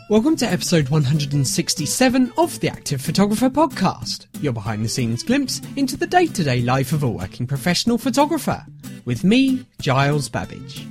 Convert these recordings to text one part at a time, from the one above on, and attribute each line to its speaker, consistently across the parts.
Speaker 1: Welcome to episode 167 of the Active Photographer podcast, your behind-the-scenes glimpse into the day-to-day life of a working professional photographer, with me, Giles Babbage.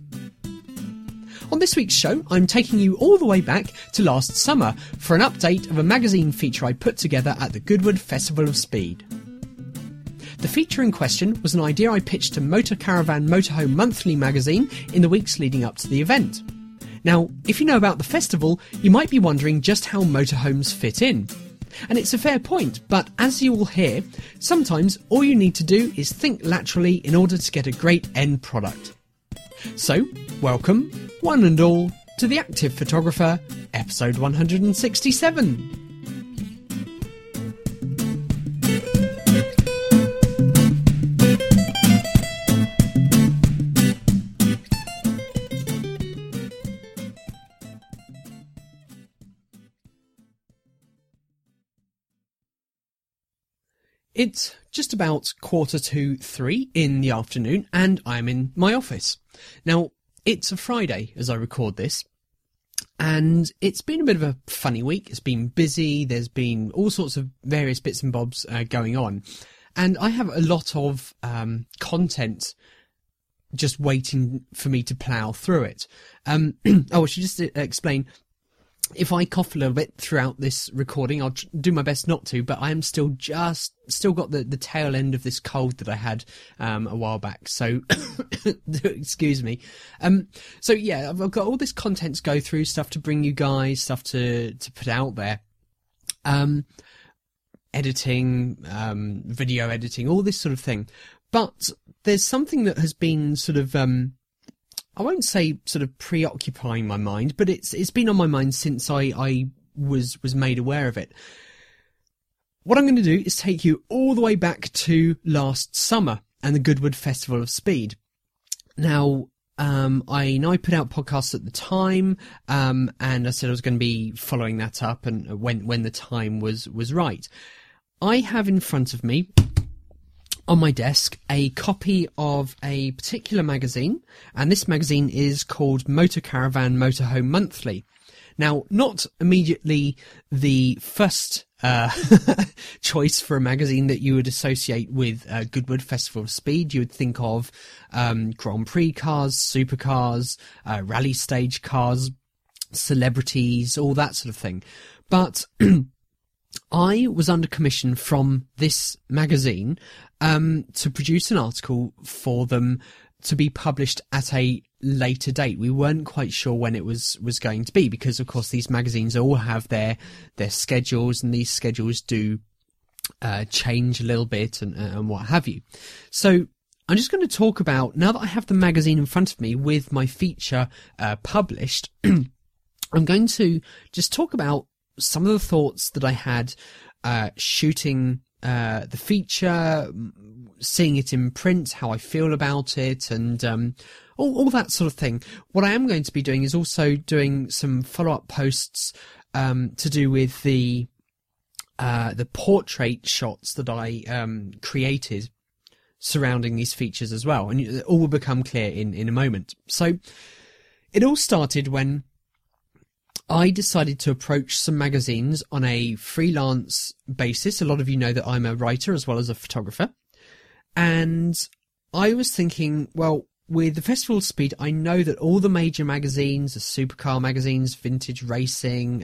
Speaker 1: On this week's show, I'm taking you all the way back to last summer for an update of a magazine feature I put together at the Goodwood Festival of Speed. The feature in question was an idea I pitched to Motor Caravan Motorhome Monthly magazine in the weeks leading up to the event. Now, if you know about the festival, you might be wondering just how motorhomes fit in. And it's a fair point, but as you will hear, sometimes all you need to do is think laterally in order to get a great end product. So, welcome, one and all, to The Active Photographer, episode 167. It's just about 2:45 in the afternoon, and I'm in my office. Now, it's a Friday as I record this, and it's been a bit of a funny week. It's been busy, there's been all sorts of various bits and bobs going on, and I have a lot of content just waiting for me to plough through it. I should just explain. If I cough a little bit throughout this recording, I'll do my best not to, but I am still got the tail end of this cold that I had a while back. So, excuse me. So yeah, I've got all this content to go through, stuff to bring you guys, stuff to put out there. Editing, video editing, all this sort of thing. But there's something that has been sort of, I won't say sort of preoccupying my mind, but it's been on my mind since I was made aware of it. What I'm going to do is take you all the way back to last summer and the Goodwood Festival of Speed. Now, I put out podcasts at the time, and I said I was going to be following that up and when the time was right. I have in front of me, on my desk, a copy of a particular magazine, and this magazine is called Motor Caravan Motorhome Monthly. Now, not immediately the first choice for a magazine that you would associate with Goodwood Festival of Speed. You would think of Grand Prix cars, supercars, rally stage cars, celebrities, all that sort of thing. But I was under commission from this magazine to produce an article for them to be published at a later date. We weren't quite sure when it was going to be, because of course these magazines all have their schedules, and these schedules do change a little bit and what have you. So I'm just going to talk about, now that I have the magazine in front of me with my feature published, I'm going to just talk about some of the thoughts that I had shooting the feature, seeing it in print, how I feel about it, and all that sort of thing. What I am going to be doing is also doing some follow-up posts to do with the portrait shots that I created surrounding these features as well, and it all will become clear in a moment. So it all started when I decided to approach some magazines on a freelance basis. A lot of you know that I'm a writer as well as a photographer. And I was thinking, well, with the Festival of Speed, I know that all the major magazines, the supercar magazines, vintage racing,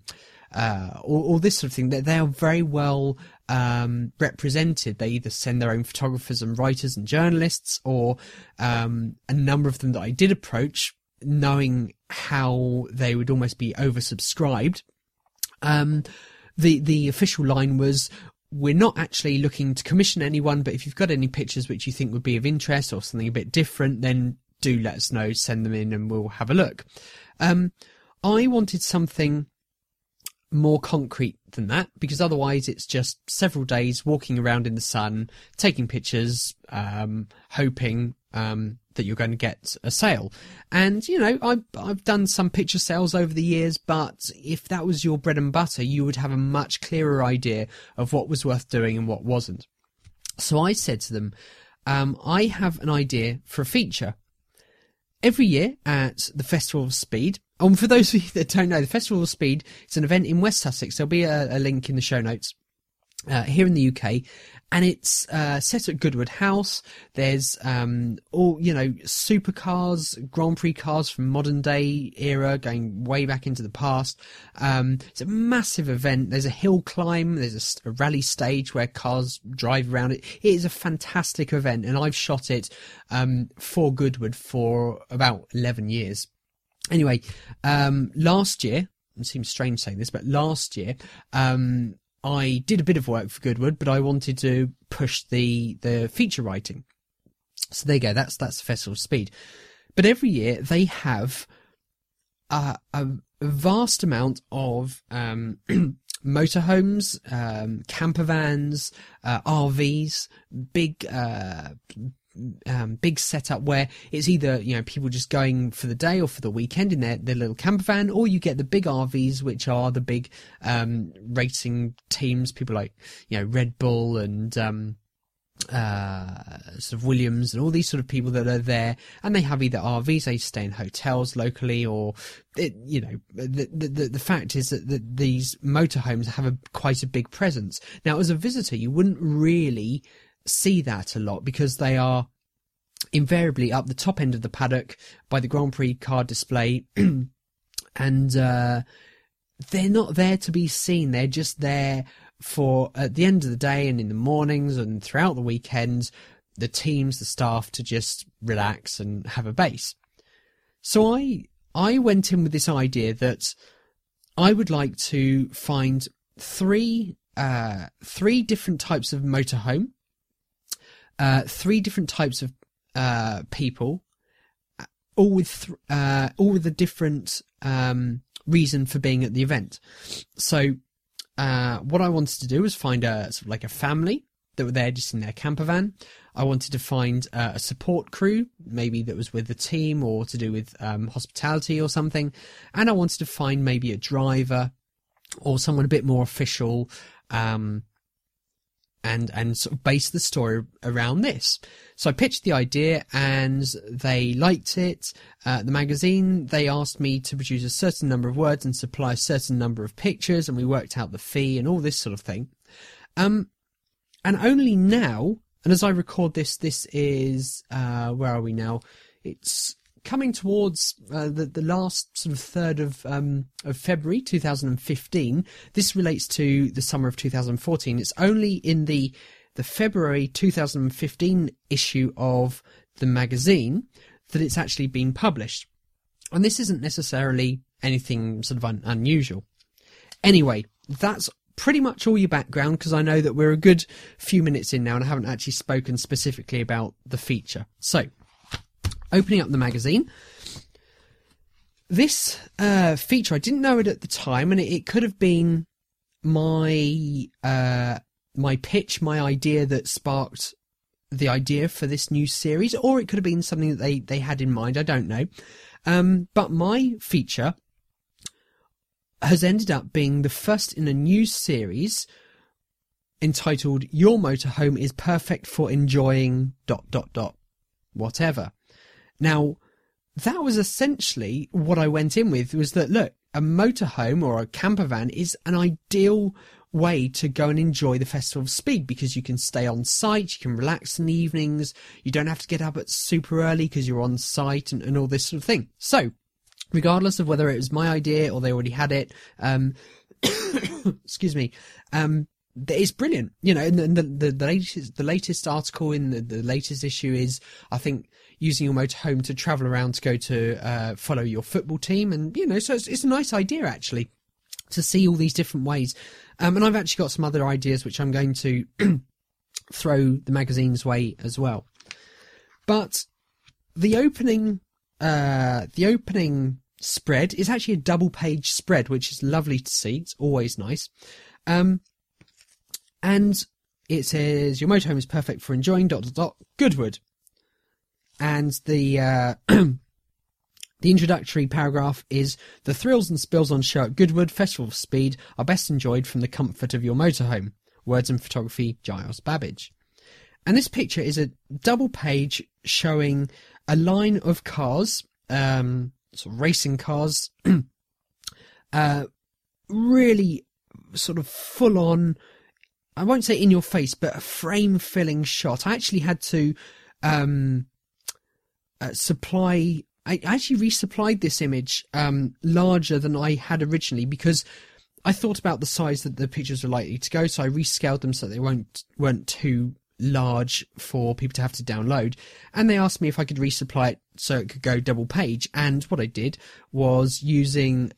Speaker 1: all this sort of thing, they are very well represented. They either send their own photographers and writers and journalists, or a number of them that I did approach, knowing how they would almost be oversubscribed. The official line was, we're not actually looking to commission anyone, but if you've got any pictures which you think would be of interest or something a bit different, then do let us know, send them in and we'll have a look. I wanted something more concrete than that, because otherwise it's just several days walking around in the sun, taking pictures, hoping that you're going to get a sale. And, you know, I've done some picture sales over the years, but if that was your bread and butter, you would have a much clearer idea of what was worth doing and what wasn't. So I said to them, I have an idea for a feature. Every year at the Festival of Speed, For those of you that don't know, the Festival of Speed, it's an event in West Sussex. There'll be a link in the show notes. Here in the UK, and it's set at Goodwood House. There's all, supercars, Grand Prix cars from modern day era going way back into the past. It's a massive event. There's a hill climb, there's a rally stage where cars drive around it. It is a fantastic event, and I've shot it for Goodwood for about 11 years. Anyway, last year, it seems strange saying this, but last year, I did a bit of work for Goodwood, but I wanted to push the feature writing. So there you go. That's the Festival of Speed. But every year they have a vast amount of motorhomes, camper vans, RVs, big setup where it's either, people just going for the day or for the weekend in their little camper van, or you get the big RVs, which are the big racing teams, people like Red Bull and sort of Williams and all these sort of people that are there, and they have either RVs, they stay in hotels locally, or the fact is that these motorhomes have quite a big presence. Now, as a visitor, you wouldn't really see that a lot because they are invariably up the top end of the paddock by the Grand Prix car display, and they're not there to be seen. They're just there for, at the end of the day and in the mornings and throughout the weekends, the teams, the staff to just relax and have a base. So I went in with this idea that I would like to find three different types of motorhome, three different types of people, all with a different reason for being at the event. So what I wanted to do was find a sort of like a family that were there just in their camper van. I wanted to find a support crew, maybe that was with the team or to do with hospitality or something, and I wanted to find maybe a driver or someone a bit more official, and sort of base the story around this. So I pitched the idea and they liked it. The magazine, they asked me to produce a certain number of words and supply a certain number of pictures, and we worked out the fee and all this sort of thing. And only now, and as I record this is, where are we now? It's coming towards the last sort of third of February 2015. This relates to the summer of 2014. It's only in the February 2015 issue of the magazine that it's actually been published. And this isn't necessarily anything sort of unusual. Anyway, that's pretty much all your background, because I know that we're a good few minutes in now and I haven't actually spoken specifically about the feature. So, opening up the magazine, this feature, I didn't know it at the time, and it could have been my pitch, my idea that sparked the idea for this new series, or it could have been something that they had in mind. I don't know. But my feature has ended up being the first in a new series entitled "Your Motorhome is Perfect for Enjoying ... whatever." Now, that was essentially what I went in with, was that, look, a motorhome or a camper van is an ideal way to go and enjoy the Festival of Speed, because you can stay on site, you can relax in the evenings, you don't have to get up at super early because you're on site and all this sort of thing. So, regardless of whether it was my idea or they already had it, excuse me, it's brilliant, and the latest article in the latest issue is, I think, using your motorhome to travel around to go to follow your football team, and so it's a nice idea actually to see all these different ways. And I've actually got some other ideas which I'm going to throw the magazine's way as well. But the opening spread is actually a double-page spread, which is lovely to see. It's always nice. And it says, "Your motorhome is perfect for enjoying ... Goodwood." And the the introductory paragraph is, "The thrills and spills on show at Goodwood Festival of Speed are best enjoyed from the comfort of your motorhome. Words and photography, Giles Babbage." And this picture is a double page showing a line of cars, sort sort of racing cars. Really sort of full on, I won't say in your face, but a frame filling shot. I actually had to I actually resupplied this image larger than I had originally, because I thought about the size that the pictures were likely to go, so I rescaled them so they weren't too large for people to have to download. And they asked me if I could resupply it so it could go double page, and what I did was using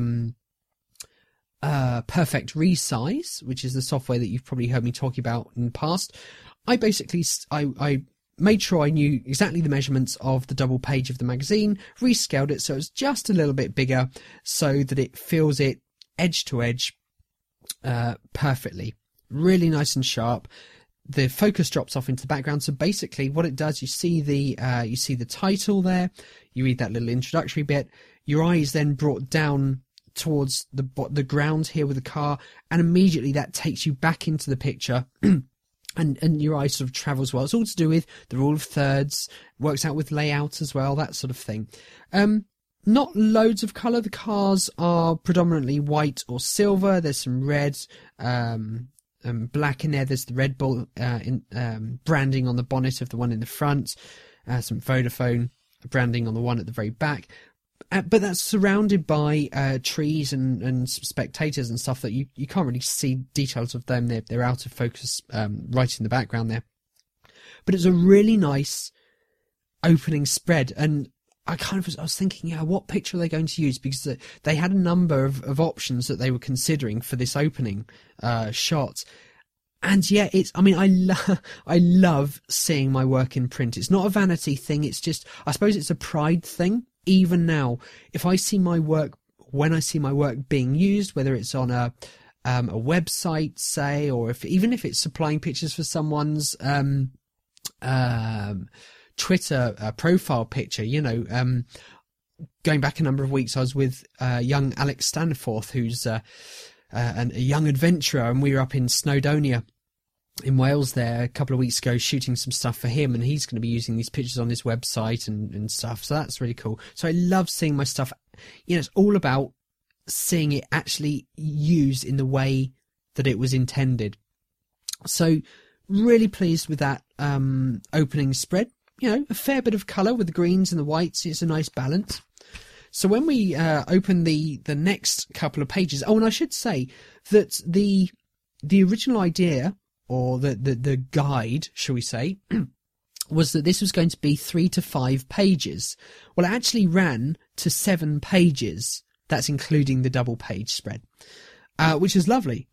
Speaker 1: Perfect Resize, which is the software that you've probably heard me talking about in the past. I basically I made sure I knew exactly the measurements of the double page of the magazine, rescaled it so it's just a little bit bigger so that it fills it edge to edge perfectly. Really nice and sharp. The focus drops off into the background, so basically what it does, you see the title there, you read that little introductory bit, your eye is then brought down towards the ground here with the car, and immediately that takes you back into the picture. And your eye sort of travels well. It's all to do with the rule of thirds, works out with layout as well, that sort of thing. Not loads of colour. The cars are predominantly white or silver. There's some red, black in there. There's the Red Bull branding on the bonnet of the one in the front. Some Vodafone branding on the one at the very back. But that's surrounded by trees and spectators and stuff that you can't really see details of them. They're out of focus right in the background there. But it's a really nice opening spread. And I was thinking, what picture are they going to use? Because they had a number of options that they were considering for this opening shot. And yeah, I love seeing my work in print. It's not a vanity thing. It's just, I suppose it's a pride thing. Even now, if I see my work, when I see my work being used, whether it's on a website, say, or even if it's supplying pictures for someone's Twitter profile picture, going back a number of weeks, I was with young Alex Stanforth, who's a young adventurer, and we were up in Snowdonia in Wales there a couple of weeks ago shooting some stuff for him, and he's going to be using these pictures on his website and stuff, so that's really cool. So I love seeing my stuff. It's all about seeing it actually used in the way that it was intended. So really pleased with that opening spread. A fair bit of colour with the greens and the whites. It's a nice balance. So when we open the next couple of pages, and I should say that the original idea, or the guide, shall we say, was that this was going to be 3 to 5 pages. Well, it actually ran to 7 pages. That's including the double page spread, which is lovely.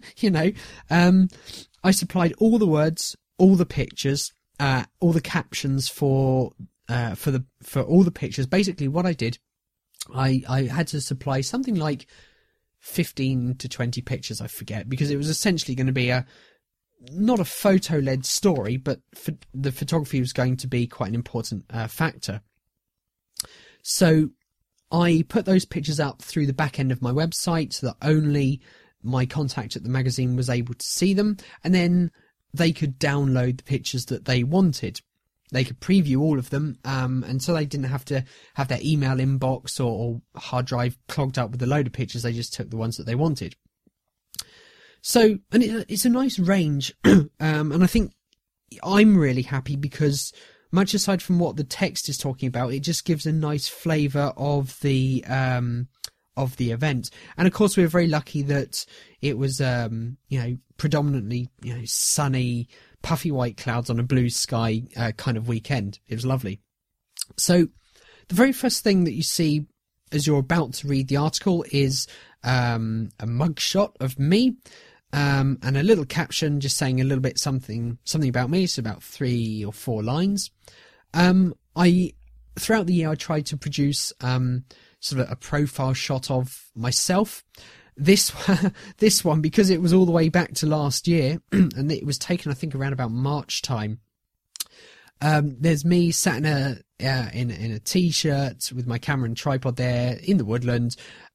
Speaker 1: I supplied all the words, all the pictures, all the captions for all the pictures. Basically, what I did, I had to supply something like 15 to 20 pictures, I forget, because it was essentially going to be not a photo-led story, but the photography was going to be quite an important factor. So I put those pictures up through the back end of my website so that only my contact at the magazine was able to see them, and then they could download the pictures that they wanted. They could preview all of them, and so they didn't have to have their email inbox or hard drive clogged up with a load of pictures. They just took the ones that they wanted. So, and it's a nice range, and I think I'm really happy because, much aside from what the text is talking about, it just gives a nice flavour of the event. And of course, we were very lucky that it was, predominantly, sunny, puffy white clouds on a blue sky kind of weekend. It was lovely. So, the very first thing that you see as you're about to read the article is a mugshot of me. And a little caption just saying a little bit something about me. It's about 3 or 4 lines. Throughout the year I tried to produce sort of a profile shot of myself. This one, because it was all the way back to last year, and it was taken I think around about March time. There's me sat in a t-shirt with my camera and tripod there in the woodland,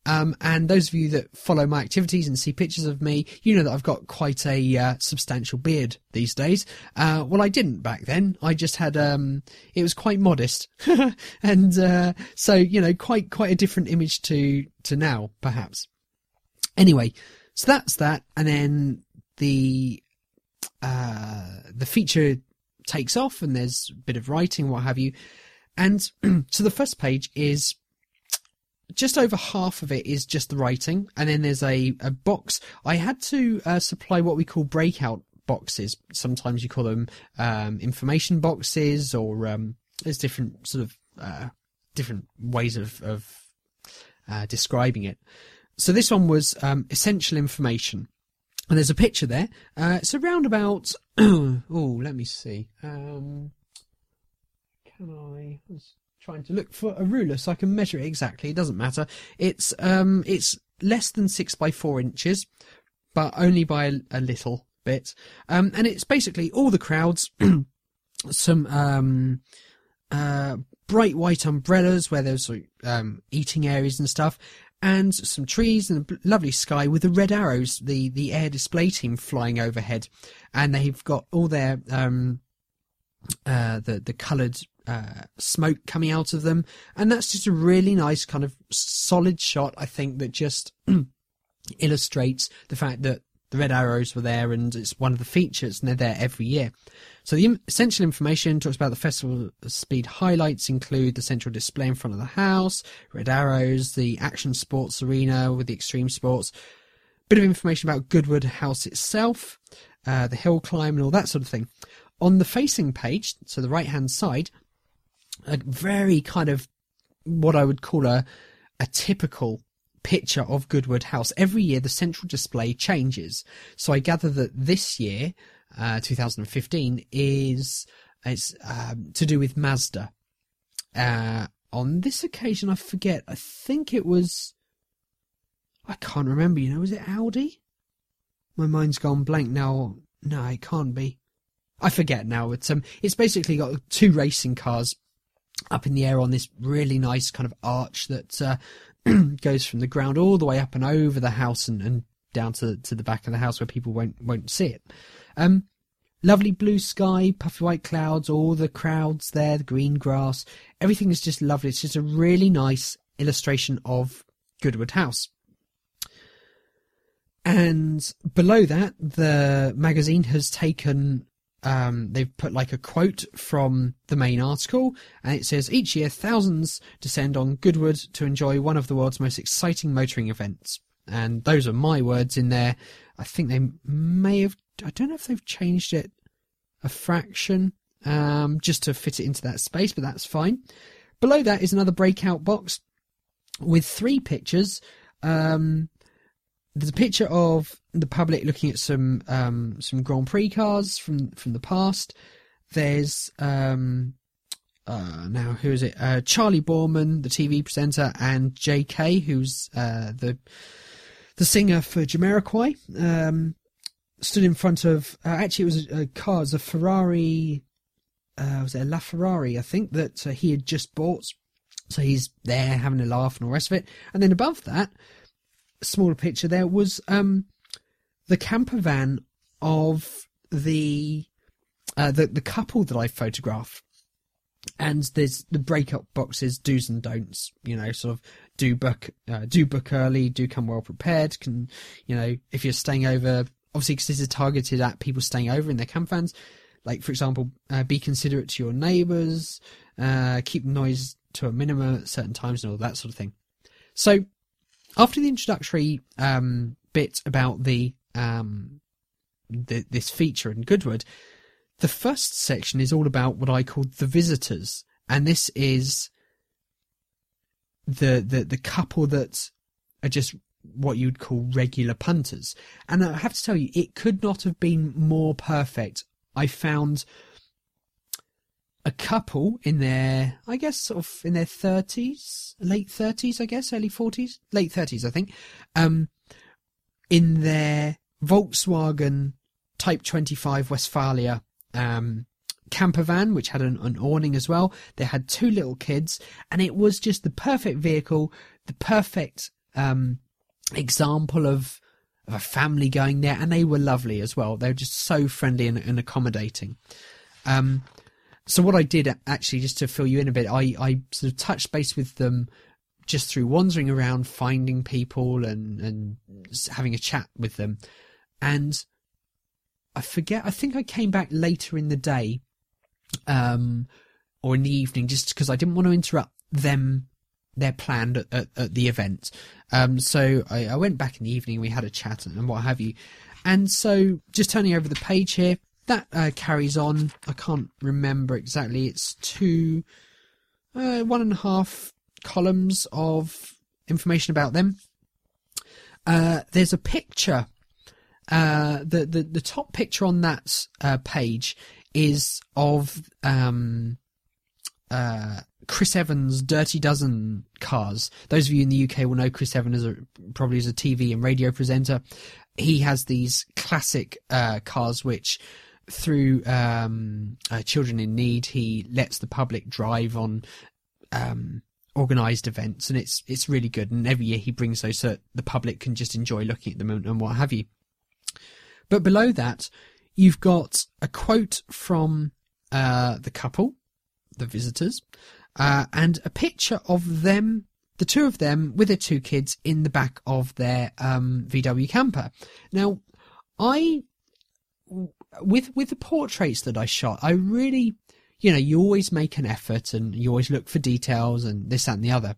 Speaker 1: And those of you that follow my activities and see pictures of me, you know that I've got quite a substantial beard these days. Well, I didn't back then. I just had, it was quite modest. And so, you know, quite a different image to now, perhaps. Anyway, so that's that. And then the feature takes off and there's a bit of writing, what have you. And so the first page is just over half of it is just the writing, and then there's a box. I had to supply what we call breakout boxes. Sometimes you call them information boxes, or there's different sort of different ways of describing it. So this one was essential information, and there's a picture there. It's around about let me see. Can I? Trying to look for a ruler so I can measure it exactly. It doesn't matter. It's less than 6x4 inches, but only by a little bit. And it's basically all the crowds, some bright white umbrellas where there's eating areas and stuff, and some trees and a lovely sky with the red arrows, the air display team flying overhead, and they've got all their the coloured smoke coming out of them, and that's just a really nice kind of solid shot, I think, that just illustrates the fact that the red arrows were there and it's one of the features and they're there every year. So the essential information talks about the festival speed highlights include the central display in front of the house, red arrows, the action sports arena with the extreme sports, bit of information about Goodwood House itself, the hill climb and all that sort of thing. On the facing page, so the right hand side, a very kind of what I would call a typical picture of Goodwood House. Every year the central display changes. So I gather that this year, 2015, is to do with Mazda. On this occasion, I forget. I think it was... I can't remember, was it Audi? My mind's gone blank now. No, it can't be. I forget now. It's basically got two racing cars up in the air on this really nice kind of arch that goes from the ground all the way up and over the house and down to the back of the house where people won't see it. Lovely blue sky, puffy white clouds, all the crowds there, the green grass. Everything is just lovely. It's just a really nice illustration of Goodwood House. And below that, the magazine has taken... they've put like a quote from the main article, and it says, each year thousands descend on Goodwood to enjoy one of the world's most exciting motoring events. And those are my words in there. I think they may have, I don't know if they've changed it a fraction, just to fit it into that space, but that's fine. Below that is another breakout box with 3 pictures. There's a picture of the public looking at some Grand Prix cars from the past. There's now who is it? Charlie Borman, the TV presenter, and J.K., who's the singer for Jamiroquai. Stood in front of actually it was a car, it was a Ferrari. Was it a LaFerrari? I think that he had just bought. So he's there having a laugh and all the rest of it. And then above that, smaller picture there was the camper van of the couple that I photographed, and there's the breakup boxes, do's and don'ts, sort of do book early, do come well prepared, can, if you're staying over, obviously because this is targeted at people staying over in their camper vans, like for example, be considerate to your neighbours, keep noise to a minimum at certain times and all that sort of thing. So after the introductory bit about this feature in Goodwood, the first section is all about what I call the visitors, and this is the couple that are just what you'd call regular punters. And I have to tell you, it could not have been more perfect. I found a couple in their, I guess, sort of in their 30s, late 30s, I guess, early 40s, late 30s, I think, in their Volkswagen Type 25 Westfalia camper van, which had an awning as well. They had 2 little kids, and it was just the perfect vehicle, the perfect example of a family going there, and they were lovely as well. They were just so friendly and accommodating. So what I did, actually, just to fill you in a bit, I sort of touched base with them just through wandering around, finding people and having a chat with them. And I think I came back later in the day, or in the evening, just because I didn't want to interrupt their plan at the event. So I went back in the evening, we had a chat and what have you. And so just turning over the page here, that carries on. I can't remember exactly. It's 1.5 columns of information about them. There's a picture. The top picture on that page is of Chris Evans' Dirty Dozen cars. Those of you in the UK will know Chris Evans probably as a TV and radio presenter. He has these classic cars which, through Children in Need, he lets the public drive on organised events, and it's really good. And every year he brings those so the public can just enjoy looking at them and what have you. But below that, you've got a quote from the couple, the visitors, and a picture of them, the two of them with their two kids in the back of their VW camper. Now, with the portraits that I shot, I really, you always make an effort and you always look for details and this, that and the other.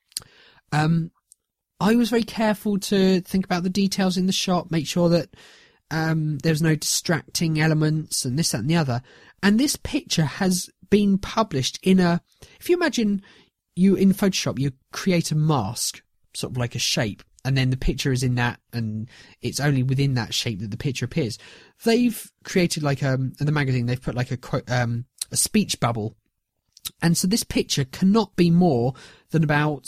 Speaker 1: I was very careful to think about the details in the shot, make sure that there's no distracting elements and this, that and the other. And this picture has been published if you imagine you in Photoshop, you create a mask, sort of like a shape, and then the picture is in that, and it's only within that shape that the picture appears. They've created in the magazine, they've put like a speech bubble. And so this picture cannot be more than about,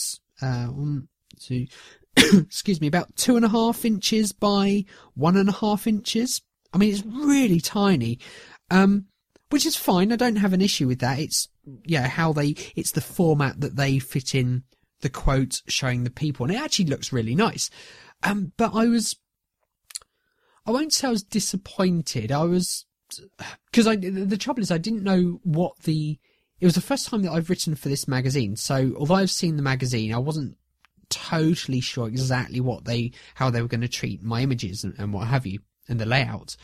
Speaker 1: excuse me, about 2.5 inches by 1.5 inches. I mean, it's really tiny, which is fine. I don't have an issue with that. It's it's the format that they fit in the quote showing the people, and it actually looks really nice. But I won't say I was disappointed. Because the trouble is I didn't know it was the first time that I've written for this magazine. So although I've seen the magazine, I wasn't totally sure exactly how they were going to treat my images and what have you, and the layout.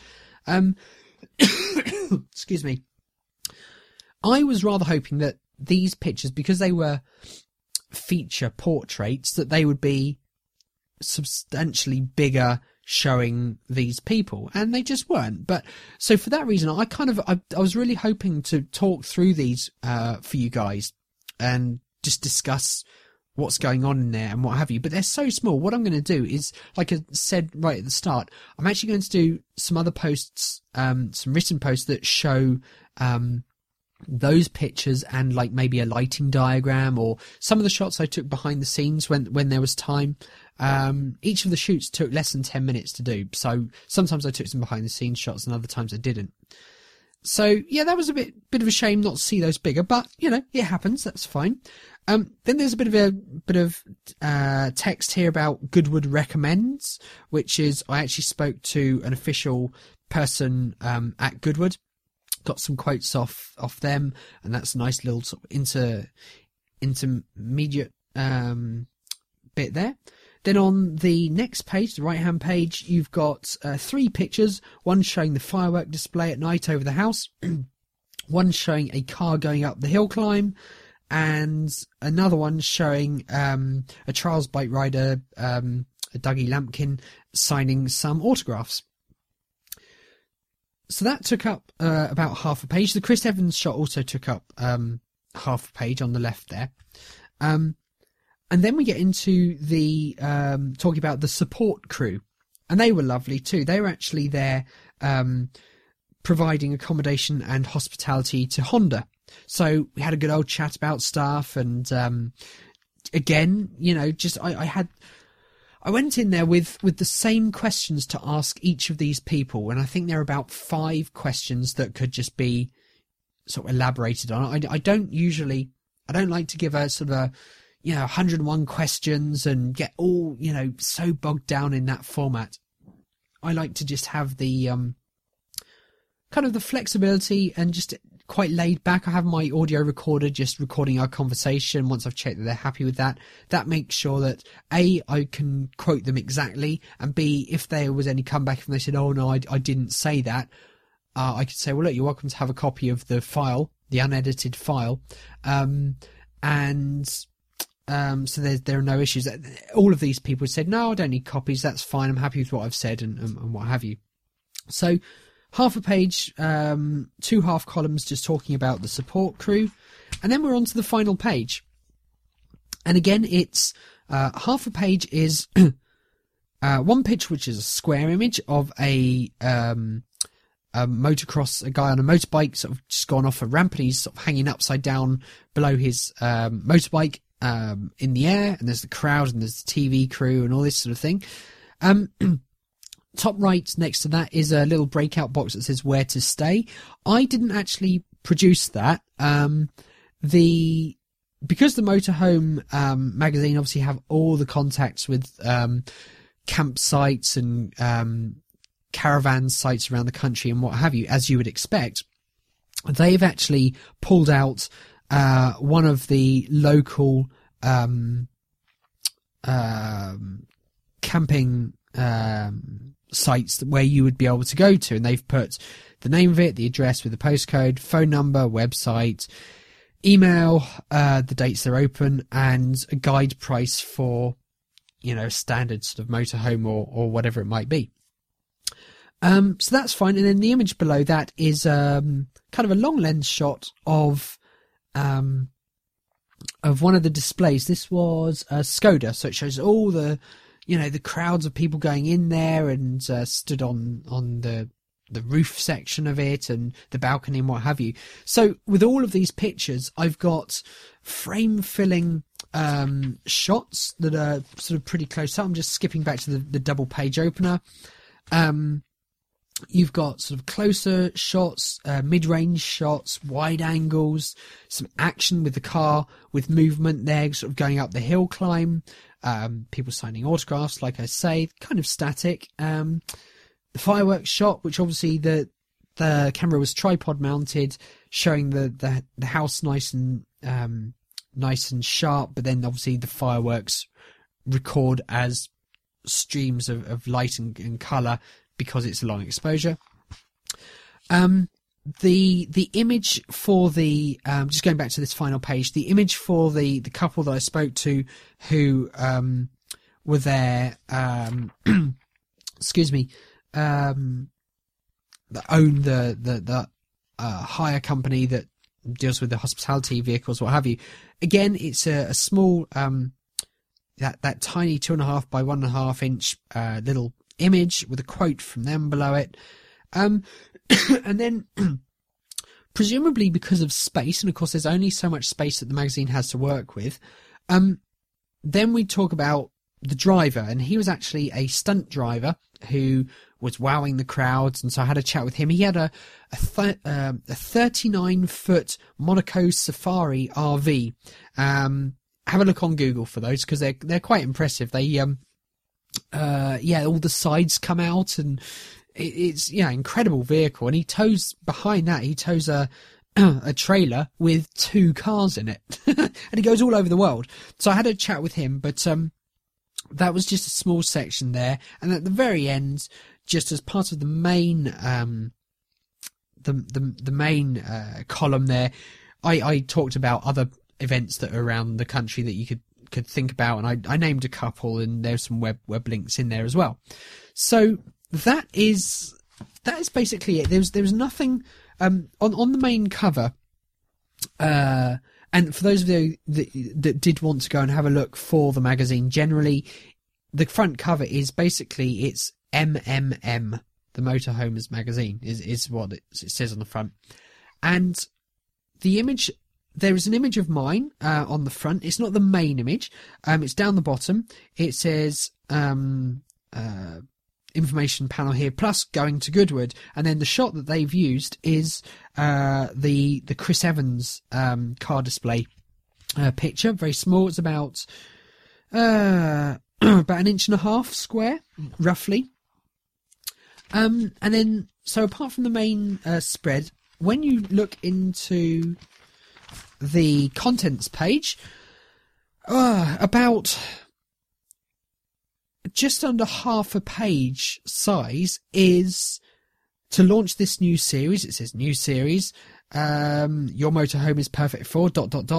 Speaker 1: Excuse me. I was rather hoping that these pictures, because they were feature portraits, that they would be substantially bigger showing these people, and they just weren't. But so for that reason, I was really hoping to talk through these for you guys and just discuss what's going on in there and what have you. But they're so small. What I'm going to do is, like I said right at the start, I'm actually going to do some other posts, some written posts that show those pictures and like maybe a lighting diagram or some of the shots I took behind the scenes when there was time. Each of the shoots took less than 10 minutes to do, so sometimes I took some behind the scenes shots and other times I didn't. So yeah, that was a bit of a shame not to see those bigger, but it happens. That's fine. Then there's a bit of text here about Goodwood recommends, which is I actually spoke to an official person at Goodwood, got some quotes off them, and that's a nice little sort of intermediate bit there. Then on the next page, the right-hand page, you've got 3 pictures, one showing the firework display at night over the house, one showing a car going up the hill climb, and another one showing a trials bike rider, Dougie Lampkin, signing some autographs. So that took up about half a page. The Chris Evans shot also took up half a page on the left there. And then we get into the talking about the support crew, and they were lovely too. They were actually there providing accommodation and hospitality to Honda. So we had a good old chat about stuff, and again, I went in there with the same questions to ask each of these people, and I think there are about 5 questions that could just be sort of elaborated on. I don't like to give a sort of 101 questions and get all, so bogged down in that format. I like to just have the kind of the flexibility and just quite laid back. I have my audio recorder just recording our conversation. Once I've checked that they're happy with that, that makes sure that A, I can quote them exactly, and B, if there was any comeback and they said, oh no, I didn't say that, I could say, well, look, you're welcome to have a copy of the file, the unedited file, so there are no issues. All of these people said, no, I don't need copies, that's fine, I'm happy with what I've said, and what have you. So half a page, 2 half columns just talking about the support crew, and then we're on to the final page. And again, it's half a page is one picture, which is a square image of a motocross, a guy on a motorbike sort of just gone off a ramp, and he's sort of hanging upside down below his motorbike in the air, and there's the crowd and there's the TV crew and all this sort of thing. Top right next to that is a little breakout box that says where to stay. I didn't actually produce that. Because the Motorhome magazine obviously have all the contacts with campsites and caravan sites around the country and what have you, as you would expect, they've actually pulled out one of the local camping sites where you would be able to go to, and they've put the name of it, the address with the postcode, phone number, website, email, the dates they're open, and a guide price for standard sort of motorhome or whatever it might be. So that's fine. And then the image below that is kind of a long lens shot of one of the displays. This was Skoda, so it shows all the the crowds of people going in there, and stood on the roof section of it and the balcony and what have you. So with all of these pictures, I've got frame filling shots that are sort of pretty close up. I'm just skipping back to the double page opener. You've got sort of closer shots, mid-range shots, wide angles, some action with the car, with movement there, sort of going up the hill climb, people signing autographs, like I say, kind of static. The fireworks shot, which obviously the camera was tripod mounted, showing the house nice and sharp, but then obviously the fireworks record as streams of light and colour, because it's a long exposure. The image for the just going back to this final page, the image for the couple that I spoke to who were there, excuse me, that own the hire company that deals with the hospitality vehicles, what have you. Again, it's a small that tiny 2.5 by 1.5 inch little image with a quote from them below it, and then presumably because of space, and of course there's only so much space that the magazine has to work with, then we talk about the driver, and he was actually a stunt driver who was wowing the crowds, and so I had a chat with him. He had a 39-foot Monaco Safari RV. Have a look on Google for those, because they're quite impressive. They all the sides come out, and it's incredible vehicle. And he tows behind that. He tows a trailer with 2 cars in it, and he goes all over the world. So I had a chat with him, but that was just a small section there. And at the very end, just as part of the main the main column there, I talked about other events that are around the country that you could think about, and I named a couple, and there's some web links in there as well. So that is basically it. There was nothing on the main cover, and for those of you that did want to go and have a look for the magazine generally, the front cover is basically, it's MMM, the Motorhomes magazine is what it says on the front, and the image. There is an image of mine on the front. It's not the main image. It's down the bottom. It says information panel here, plus going to Goodwood. And then the shot that they've used is the Chris Evans car display picture, very small. It's about about 1.5 inches square, roughly. And then, so apart from the main spread, when you look into the contents page, about just under half a page size is to launch this new series. It says new series. Your motorhome is perfect for ...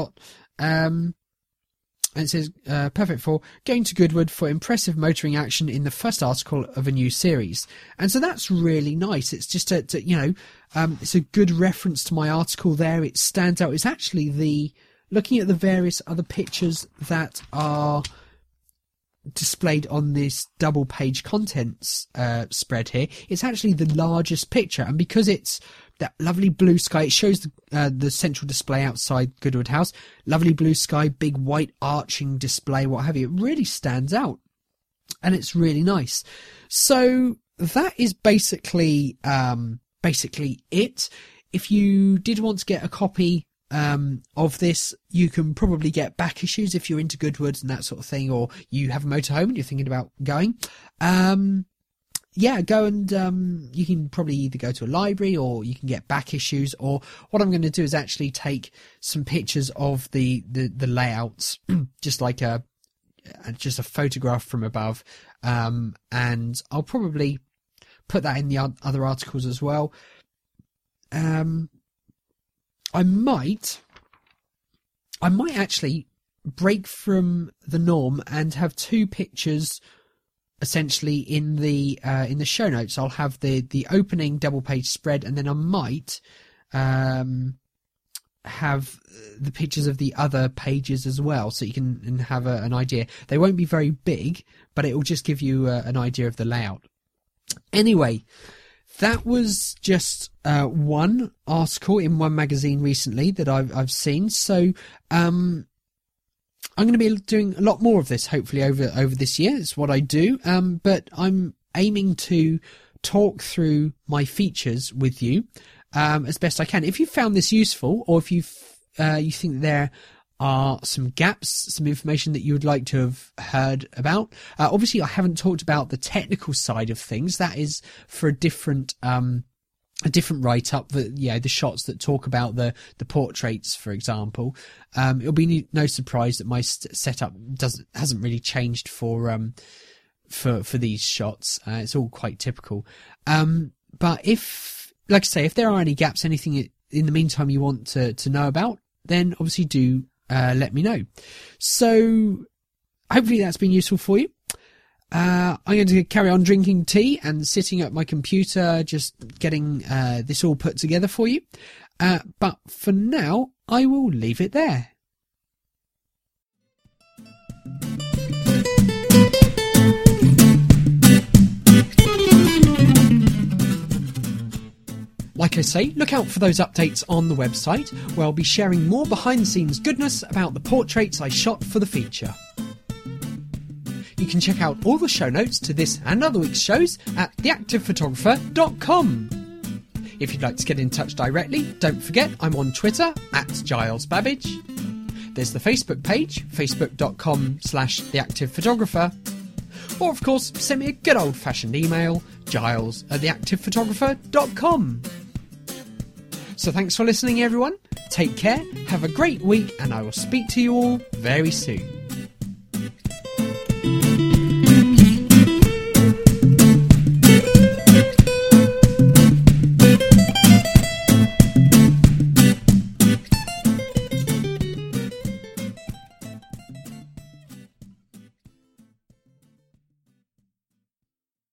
Speaker 1: And it says, perfect for going to Goodwood for impressive motoring action in the first article of a new series. And so that's really nice. It's just it's a good reference to my article there. It stands out. It's actually looking at the various other pictures that are displayed on this double page contents spread here, it's actually the largest picture. And because it's that lovely blue sky, it shows the central display outside Goodwood House, lovely blue sky, big white arching display, what have you. It really stands out, and it's really nice. So that is basically it. If you did want to get a copy of this, you can probably get back issues if you're into Goodwood and that sort of thing, or you have a motorhome and you're thinking about going. Go and you can probably either go to a library or you can get back issues. Or what I'm going to do is actually take some pictures of the layouts, just like just a photograph from above, and I'll probably put that in the other articles as well. I might actually break from the norm and have two pictures essentially in the show notes. I'll have the opening double page spread, and then I might have the pictures of the other pages as well, so you can have an idea. They won't be very big, but it will just give you an idea of the layout. Anyway, that was just one article in one magazine recently that I've seen. So I'm going to be doing a lot more of this, hopefully, over this year. It's what I do. But I'm aiming to talk through my features with you as best I can. If you found this useful, or if you think there are some gaps, some information that you would like to have heard about. Obviously, I haven't talked about the technical side of things. That is for a different write-up. The shots that talk about the portraits, for example. It'll be no surprise that my setup hasn't really changed for these shots. It's all quite typical. But if there are any gaps, anything in the meantime you want to know about, then obviously do let me know. So hopefully that's been useful for you. I'm going to carry on drinking tea and sitting at my computer, just getting this all put together for you. But for now, I will leave it there. Like I say, look out for those updates on the website, where I'll be sharing more behind-the-scenes goodness about the portraits I shot for the feature. You can check out all the show notes to this and other week's shows at theactivephotographer.com. If you'd like to get in touch directly, don't forget I'm on Twitter @GilesBabbage. There's the Facebook page, facebook.com/theactivephotographer. Or, of course, send me a good old-fashioned email, giles@theactivephotographer.com. So thanks for listening, everyone. Take care, have a great week, and I will speak to you all very soon.